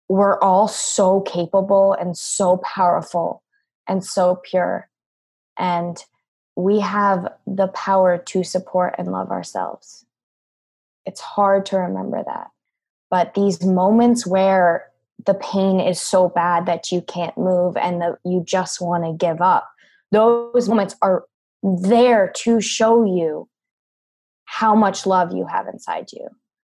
we're all so capable and so powerful and so pure. And we have the power to support and love ourselves. It's hard to remember that. But these moments where the pain is so bad that you can't move and that you just want to give up, those moments are there to show you how much love you have inside you.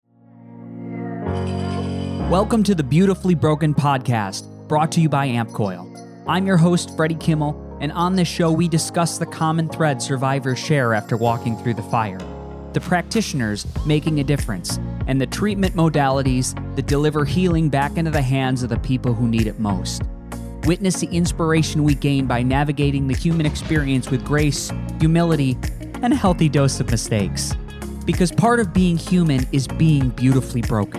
Welcome to the Beautifully Broken podcast, brought to you by Ampcoil. I'm your host, Freddie Kimmel, and on this show we discuss the common thread survivors share after walking through the fire, the practitioners making a difference, and the treatment modalities that deliver healing back into the hands of the people who need it most. Witness the inspiration we gain by navigating the human experience with grace, humility, and a healthy dose of mistakes. Because part of being human is being beautifully broken.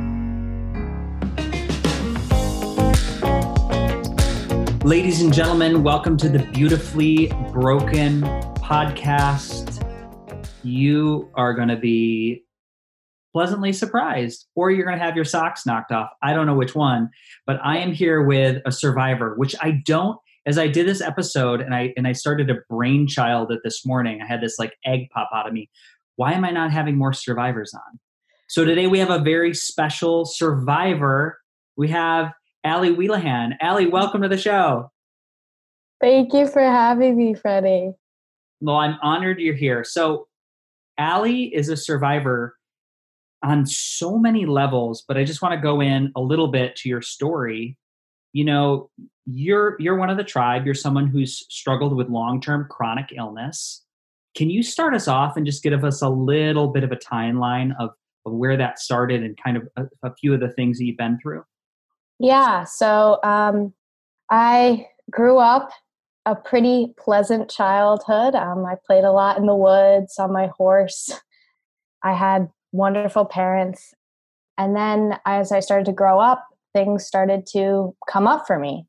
Ladies and gentlemen, welcome to the Beautifully Broken podcast. You are going to be pleasantly surprised, or you're going to have your socks knocked off. I don't know which one, but I am here with a survivor, which I don't, as I did this episode and I started a brainchild it this morning, I had this like egg pop out of me. Why am I not having more survivors on? So today we have a very special survivor. We have Allie Wheelahan. Allie, welcome to the show. Thank you for having me, Freddie. Well, I'm honored you're here. So Allie is a survivor on so many levels, but I just want to go in a little bit to your story. You know, you're one of the tribe. You're someone who's struggled with long-term chronic illness. Can you start us off and just give us a little bit of a timeline of where that started and kind of a few of the things that you've been through? Yeah, so I grew up a pretty pleasant childhood. I played a lot in the woods on my horse. I had wonderful parents. And then as I started to grow up, things started to come up for me.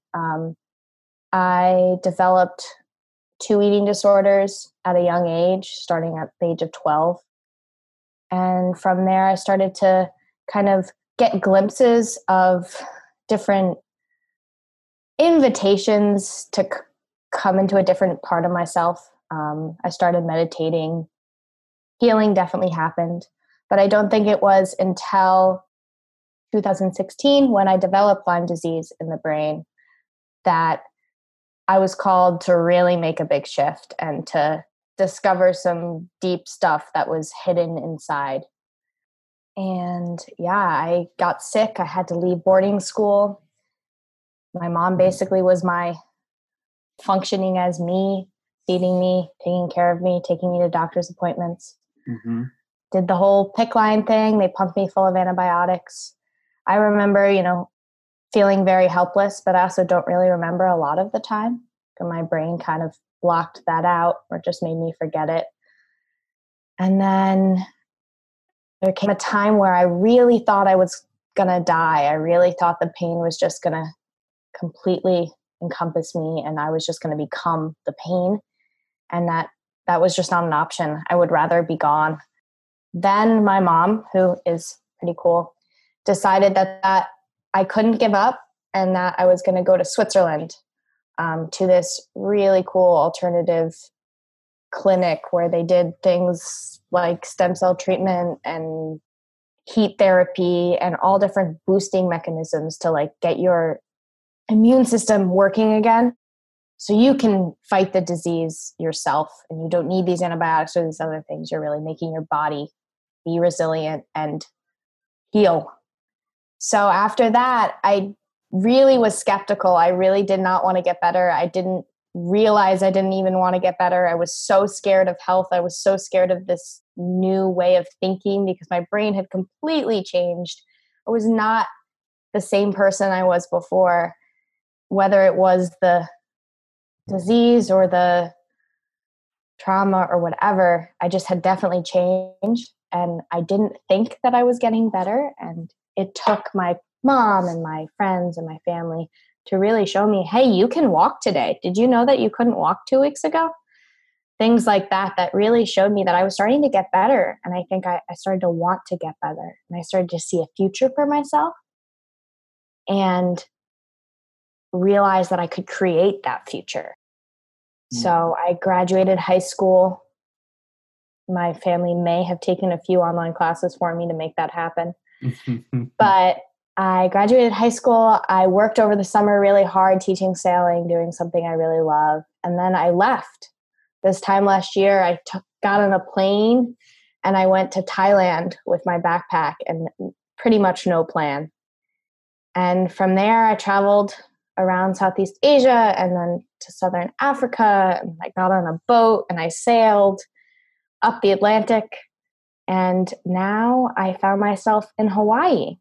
I developed 2 eating disorders at a young age, starting at the age of 12. And from there, I started to kind of get glimpses of different invitations to come into a different part of myself. I started meditating. Healing definitely happened. But I don't think it was until 2016 when I developed Lyme disease in the brain that I was called to really make a big shift and to discover some deep stuff that was hidden inside. And yeah, I got sick. I had to leave boarding school. My mom basically was my functioning as me, feeding me, taking care of me, taking me to doctor's appointments. Mm-hmm. Did the whole PICC line thing. They pumped me full of antibiotics. I remember, feeling very helpless, but I also don't really remember a lot of the time. My brain kind of blocked that out or just made me forget it. And then there came a time where I really thought I was going to die. I really thought the pain was just going to completely encompass me and I was just going to become the pain. And that was just not an option. I would rather be gone. Then my mom, who is pretty cool, decided that I couldn't give up and that I was going to go to Switzerland to this really cool alternative clinic where they did things like stem cell treatment and heat therapy and all different boosting mechanisms to like get your immune system working again so you can fight the disease yourself and you don't need these antibiotics or these other things. You're really making your body be resilient and heal. So after that, I really was skeptical. I really did not want to get better. I didn't realize I didn't even want to get better. I was so scared of health. I was so scared of this new way of thinking because my brain had completely changed. I was not the same person I was before, whether it was the disease or the trauma or whatever. I just had definitely changed and I didn't think that I was getting better. And it took my mom and my friends and my family to really show me, hey, you can walk today. Did you know that you couldn't walk 2 weeks ago? Things like that really showed me that I was starting to get better. And I think I started to want to get better. And I started to see a future for myself. and realized that I could create that future. So I graduated high school. My family may have taken a few online classes for me to make that happen. But I graduated high school. I worked over the summer really hard teaching sailing, doing something I really love. And then I left. This time last year, I got on a plane and I went to Thailand with my backpack and pretty much no plan. And from there, I traveled around Southeast Asia and then to Southern Africa. And I got on a boat and I sailed up the Atlantic. And now I found myself in Hawaii.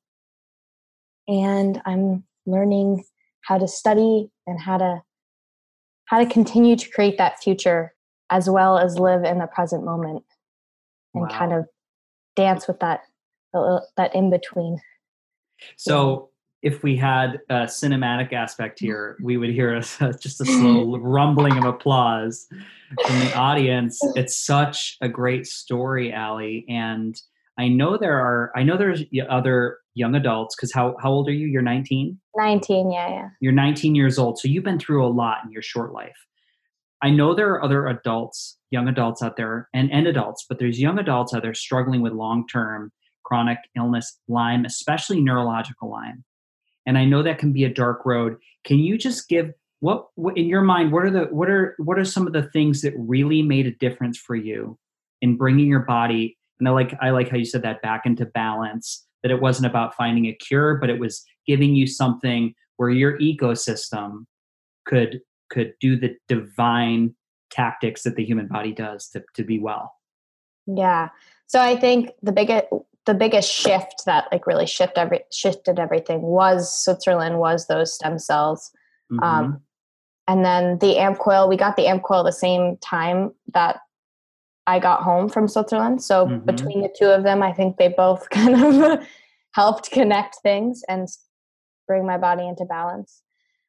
And I'm learning how to study and how to continue to create that future, as well as live in the present moment and kind of dance with that in between. So if we had a cinematic aspect here, we would hear just a slow rumbling of applause from the audience. It's such a great story, Allie. And I know there's other young adults, because how old are you? You're 19? 19, yeah. You're 19 years old. So you've been through a lot in your short life. I know there are other adults, young adults out there and adults, but there's young adults out there struggling with long-term chronic illness, Lyme, especially neurological Lyme. And I know that can be a dark road. Can you just give what in your mind, what are some of the things that really made a difference for you in bringing your body, and I like how you said that, back into balance, that it wasn't about finding a cure, but it was giving you something where your ecosystem could do the divine tactics that the human body does to be well? Yeah. So I think the biggest shift that like really shifted everything was Switzerland, was those stem cells. Mm-hmm. And then the AMP coil, we got the AMP coil the same time that I got home from Switzerland. So between the two of them, I think they both kind of helped connect things and bring my body into balance.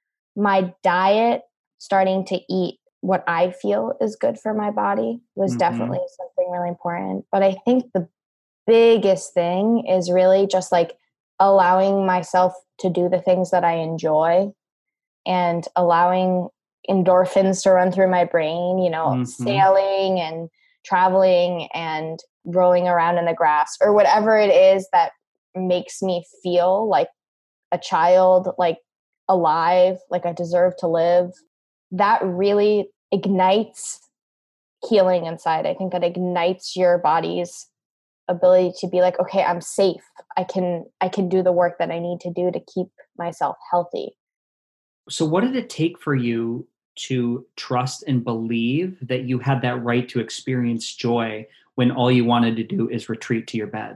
My diet, starting to eat what I feel is good for my body, was definitely something really important. But I think the biggest thing is really just like allowing myself to do the things that I enjoy and allowing endorphins to run through my brain, sailing and traveling and rolling around in the grass or whatever it is that makes me feel like a child, like alive, like I deserve to live. That really ignites healing inside. I think that ignites your body's ability to be like, okay, I'm safe. I can do the work that I need to do to keep myself healthy. So what did it take for you to trust and believe that you had that right to experience joy when all you wanted to do is retreat to your bed?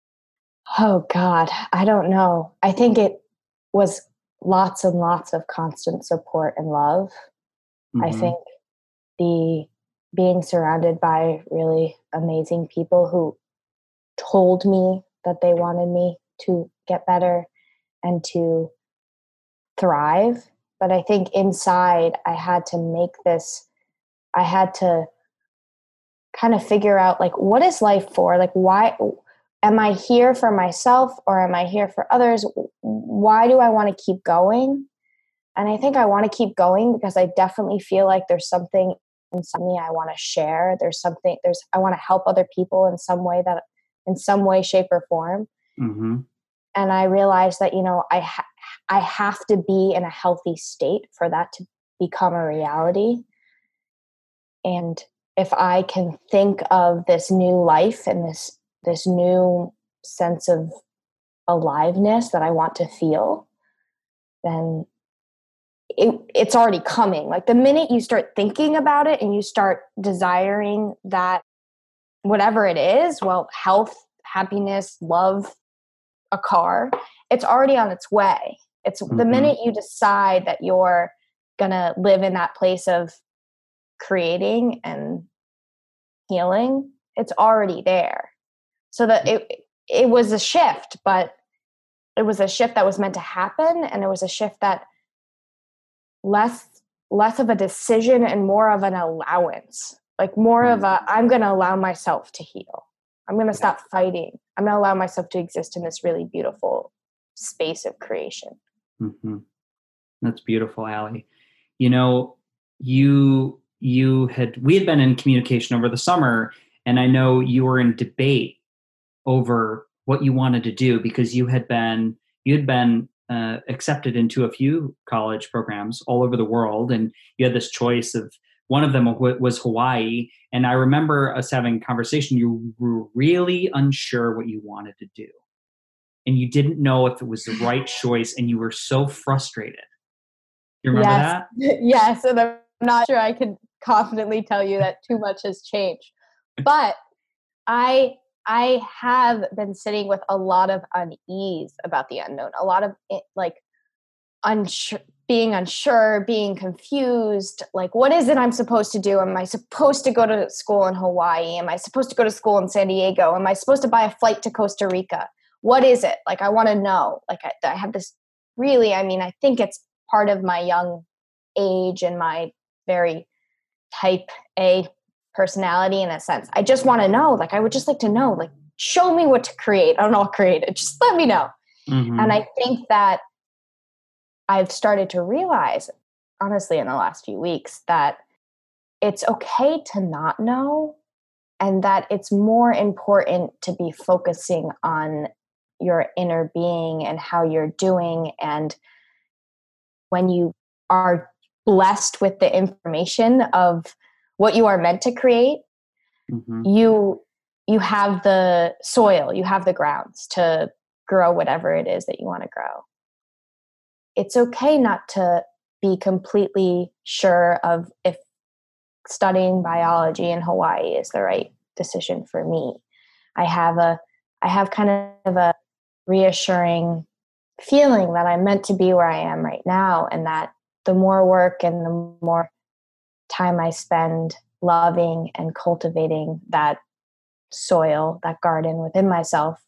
Oh God, I don't know. I think it was lots and lots of constant support and love. I think the being surrounded by really amazing people who told me that they wanted me to get better and to thrive. But I think inside I had to kind of figure out, like, what is life for? Like, why am I here for myself or am I here for others? Why do I want to keep going? And I think I want to keep going because I definitely feel like there's something inside me I want to share. I want to help other people in some way, shape, or form. And I realized that, I have to be in a healthy state for that to become a reality. And if I can think of this new life and this new sense of aliveness that I want to feel, then it's already coming. Like the minute you start thinking about it and you start desiring that, whatever it is, well, health, happiness, love, a car, it's already on its way. It's the minute you decide that you're going to live in that place of creating and healing, it's already there. So that it was a shift, but it was a shift that was meant to happen. And it was a shift that less of a decision and more of an allowance, like more of I'm going to allow myself to heal. I'm going to stop fighting. I'm going to allow myself to exist in this really beautiful space of creation. Mm-hmm. That's beautiful, Allie. You know, we had been in communication over the summer, and I know you were in debate over what you wanted to do because you had been accepted into a few college programs all over the world, and you had this choice of one of them was Hawaii. And I remember us having a conversation. You were really unsure what you wanted to do, and you didn't know if it was the right choice, and you were so frustrated. You remember Yes. that? Yes. And I'm not sure I can confidently tell you that too much has changed. But I have been sitting with a lot of unease about the unknown, a lot of like unsure, being confused. Like, what is it I'm supposed to do? Am I supposed to go to school in Hawaii? Am I supposed to go to school in San Diego? Am I supposed to buy a flight to Costa Rica? What is it? Like, I want to know. Like, I have this really, I mean, I think it's part of my young age and my very type A personality in a sense. I just want to know. Like, I would just like to know. Like, show me what to create, and I'll create it. Just let me know. Mm-hmm. And I think that I've started to realize, honestly, in the last few weeks, that it's okay to not know, and that it's more important to be focusing on your inner being and how you're doing. And when you are blessed with the information of what you are meant to create, Mm-hmm. you have the soil, you have the grounds to grow whatever it is that you want to grow. It's okay not to be completely sure of if studying biology in Hawaii is the right decision for me. I have kind of a reassuring feeling that I'm meant to be where I am right now, and that the more work and the more time I spend loving and cultivating that soil, that garden within myself,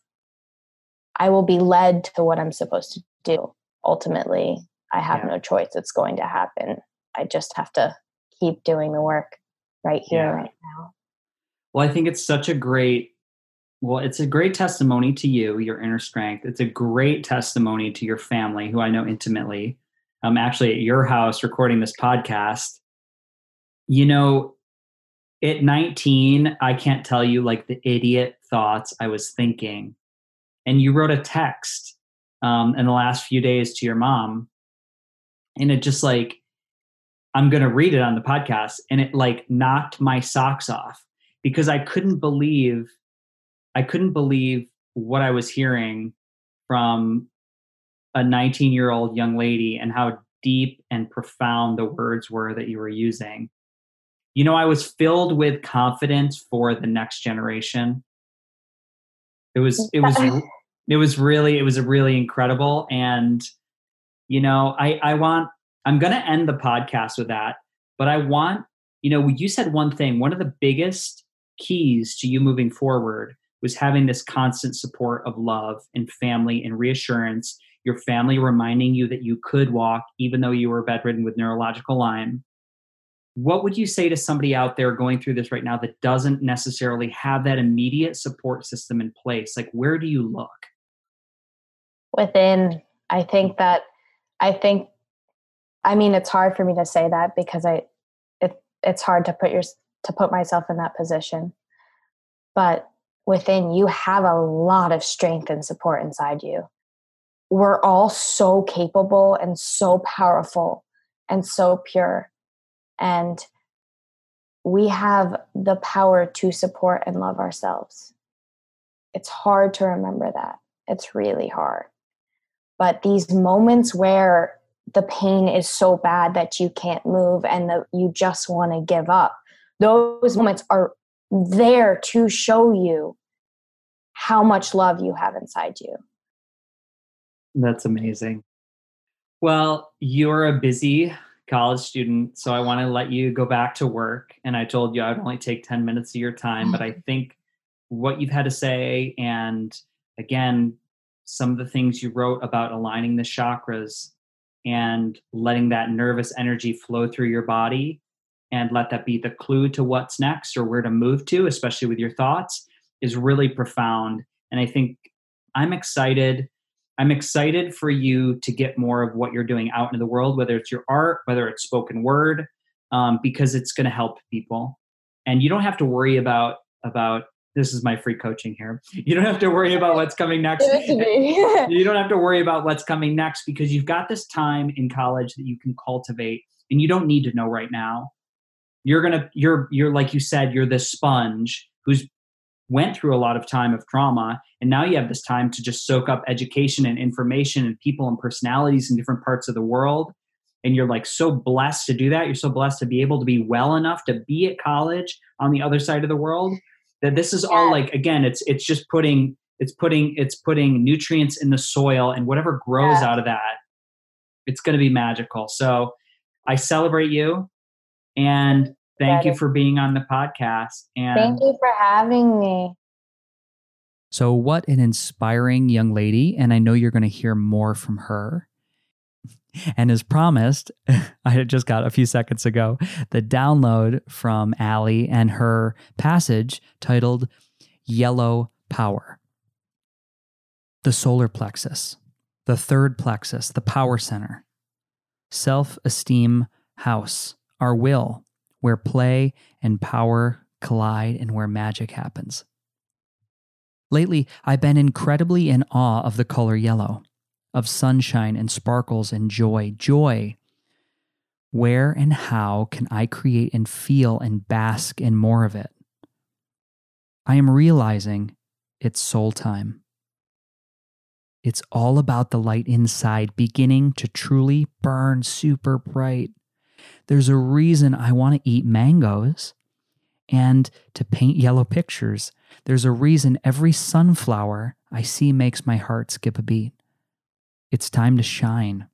I will be led to what I'm supposed to do. Ultimately, I have no choice. It's going to happen. I just have to keep doing the work right here, right now. Well, I think it's such a great, it's a great testimony to you, your inner strength. It's a great testimony to your family, who I know intimately. I'm actually at your house recording this podcast. You know, at 19, I can't tell you like the idiot thoughts I was thinking. And you wrote a text in the last few days to your mom. And it just like, I'm going to read it on the podcast. And it like knocked my socks off because I couldn't believe what I was hearing from a 19-year-old young lady and how deep and profound the words were that you were using. You know, I was filled with confidence for the next generation. It was really incredible. And, you know, I'm going to end the podcast with that, but I want, you know, you said one thing, one of the biggest keys to you moving forward was having this constant support of love and family and reassurance, your family reminding you that you could walk even though you were bedridden with neurological Lyme. What would you say to somebody out there going through this right now that doesn't necessarily have that immediate support system in place? Like, where do you look? Within, I mean, it's hard for me to say that because it's hard to put myself in that position. But within, you have a lot of strength and support inside you. We're all so capable and so powerful and so pure. And we have the power to support and love ourselves. It's hard to remember that. It's really hard. But these moments where the pain is so bad that you can't move and you just want to give up, those moments are there to show you how much love you have inside you. That's amazing. Well, you're a busy college student, so I want to let you go back to work. And I told you I'd only take 10 minutes of your time, but I think what you've had to say, and again, some of the things you wrote about aligning the chakras and letting that nervous energy flow through your body and let that be the clue to what's next or where to move to, especially with your thoughts, is really profound. And I think I'm excited I'm excited for you to get more of what you're doing out into the world, whether it's your art, whether it's spoken word, because it's going to help people. And you don't have to worry about this is my free coaching here. You don't have to worry about what's coming next. You don't have to worry about what's coming next because you've got this time in college that you can cultivate, and you don't need to know right now. You're like you said, you're this sponge who's went through a lot of time of trauma, and now you have this time to just soak up education and information and people and personalities in different parts of the world. And you're like so blessed to do that. You're so blessed to be able to be well enough to be at college on the other side of the world, that this is all like, again, it's just putting nutrients in the soil, and whatever grows out of that, it's going to be magical. So I celebrate you, and thank you for being on the podcast. And thank you for having me. So what an inspiring young lady. And I know you're going to hear more from her. And as promised, I had just got a few seconds ago, the download from Allie and her passage titled Yellow Power. The solar plexus, the third plexus, the power center, self-esteem house, our will, where play and power collide and where magic happens. Lately, I've been incredibly in awe of the color yellow, of sunshine and sparkles and joy. Joy. Where and how can I create and feel and bask in more of it? I am realizing it's soul time. It's all about the light inside beginning to truly burn super bright. There's a reason I want to eat mangoes and to paint yellow pictures. There's a reason every sunflower I see makes my heart skip a beat. It's time to shine.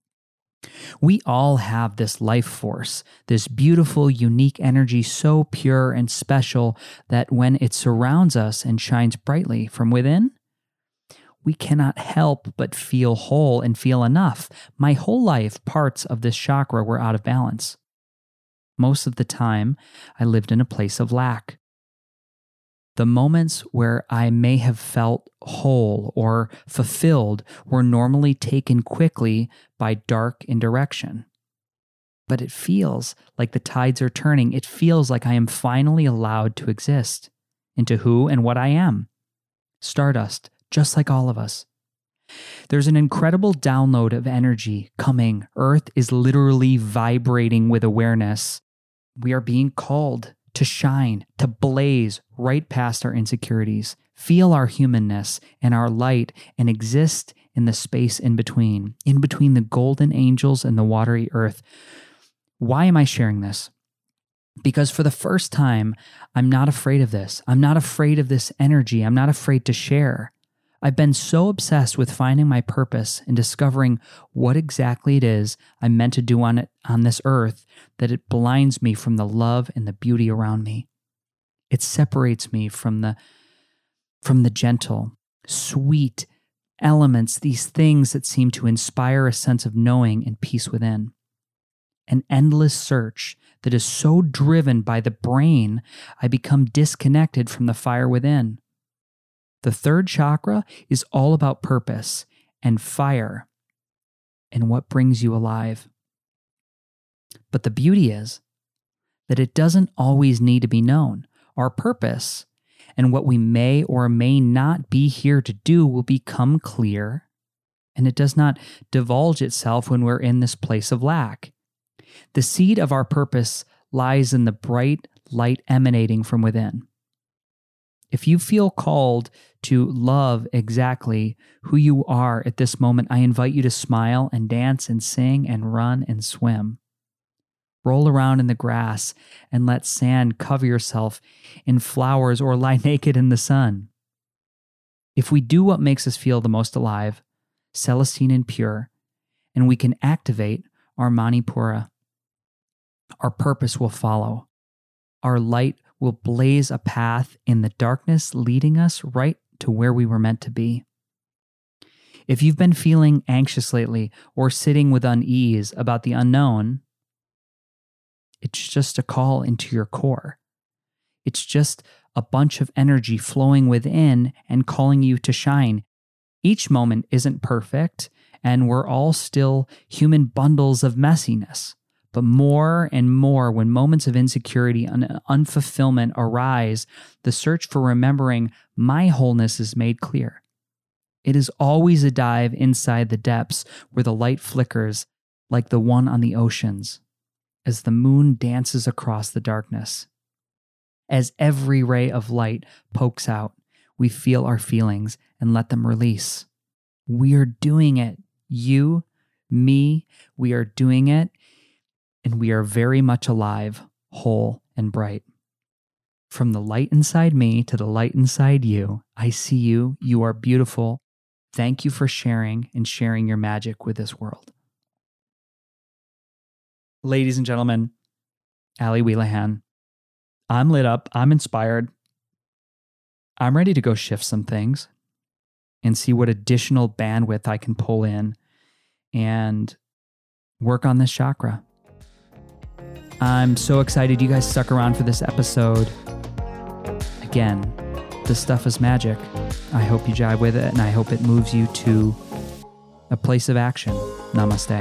We all have this life force, this beautiful, unique energy so pure and special that when it surrounds us and shines brightly from within, we cannot help but feel whole and feel enough. My whole life, parts of this chakra were out of balance. Most of the time, I lived in a place of lack. The moments where I may have felt whole or fulfilled were normally taken quickly by dark indirection. But it feels like the tides are turning. It feels like I am finally allowed to exist into who and what I am. Stardust, just like all of us. There's an incredible download of energy coming. Earth is literally vibrating with awareness. We are being called to shine, to blaze right past our insecurities, feel our humanness and our light, and exist in the space in between the golden angels and the watery earth. Why am I sharing this? Because for the first time, I'm not afraid of this. I'm not afraid of this energy. I'm not afraid to share. I've been so obsessed with finding my purpose and discovering what exactly it is I'm meant to do on this earth that it blinds me from the love and the beauty around me. It separates me from the gentle, sweet elements, these things that seem to inspire a sense of knowing and peace within. An endless search that is so driven by the brain, I become disconnected from the fire within. The third chakra is all about purpose and fire and what brings you alive. But the beauty is that it doesn't always need to be known. Our purpose and what we may or may not be here to do will become clear, and it does not divulge itself when we're in this place of lack. The seed of our purpose lies in the bright light emanating from within. If you feel called to love exactly who you are at this moment, I invite you to smile and dance and sing and run and swim. Roll around in the grass and let sand cover yourself in flowers or lie naked in the sun. If we do what makes us feel the most alive, celestine and pure, and we can activate our Manipura, our purpose will follow. Our light will blaze a path in the darkness, leading us right to where we were meant to be. If you've been feeling anxious lately or sitting with unease about the unknown, it's just a call into your core. It's just a bunch of energy flowing within and calling you to shine. Each moment isn't perfect, and we're all still human bundles of messiness. But more and more, when moments of insecurity and unfulfillment arise, the search for remembering my wholeness is made clear. It is always a dive inside the depths where the light flickers like the one on the oceans, as the moon dances across the darkness. As every ray of light pokes out, we feel our feelings and let them release. We are doing it. You, me, we are doing it, and we are very much alive, whole, and bright. From the light inside me to the light inside you, I see you. You are beautiful. Thank you for sharing and sharing your magic with this world. Ladies and gentlemen, Ali Wheelahan, I'm lit up. I'm inspired. I'm ready to go shift some things and see what additional bandwidth I can pull in and work on this chakra. I'm so excited you guys stuck around for this episode. Again, this stuff is magic. I hope you jive with it, and I hope it moves you to a place of action. Namaste.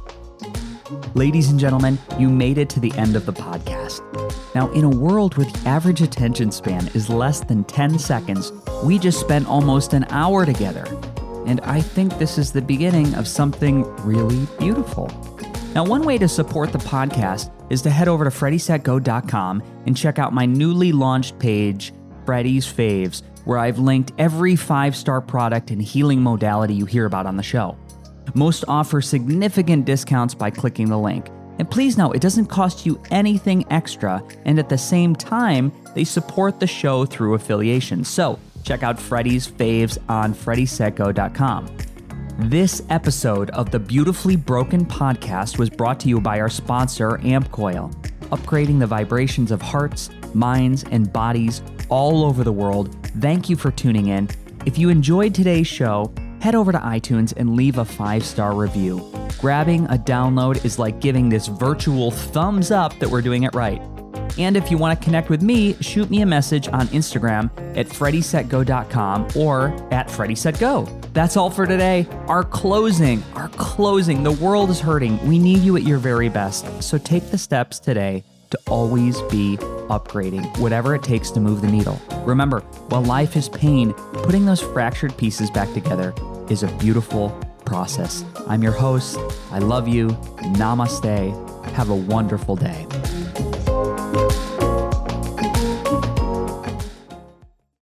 Ladies and gentlemen, you made it to the end of the podcast. Now, in a world where the average attention span is less than 10 seconds, we just spent almost an hour together. And I think this is the beginning of something really beautiful. Now, one way to support the podcast is to head over to freddysetgo.com and check out my newly launched page, Freddy's Faves, where I've linked every 5-star product and healing modality you hear about on the show. Most offer significant discounts by clicking the link. And please know, it doesn't cost you anything extra, and at the same time, they support the show through affiliation. So check out Freddy's Faves on freddysetgo.com. This episode of the Beautifully Broken podcast was brought to you by our sponsor, AmpCoil, upgrading the vibrations of hearts, minds, and bodies all over the world. Thank you for tuning in. If you enjoyed today's show, head over to iTunes and leave a 5-star review. Grabbing a download is like giving this virtual thumbs up that we're doing it right. And if you want to connect with me, shoot me a message on Instagram at freddysetgo.com or at freddysetgo. That's all for today. Our closing. The world is hurting. We need you at your very best. So take the steps today to always be upgrading, whatever it takes to move the needle. Remember, while life is pain, putting those fractured pieces back together is a beautiful process. I'm your host. I love you. Namaste. Have a wonderful day.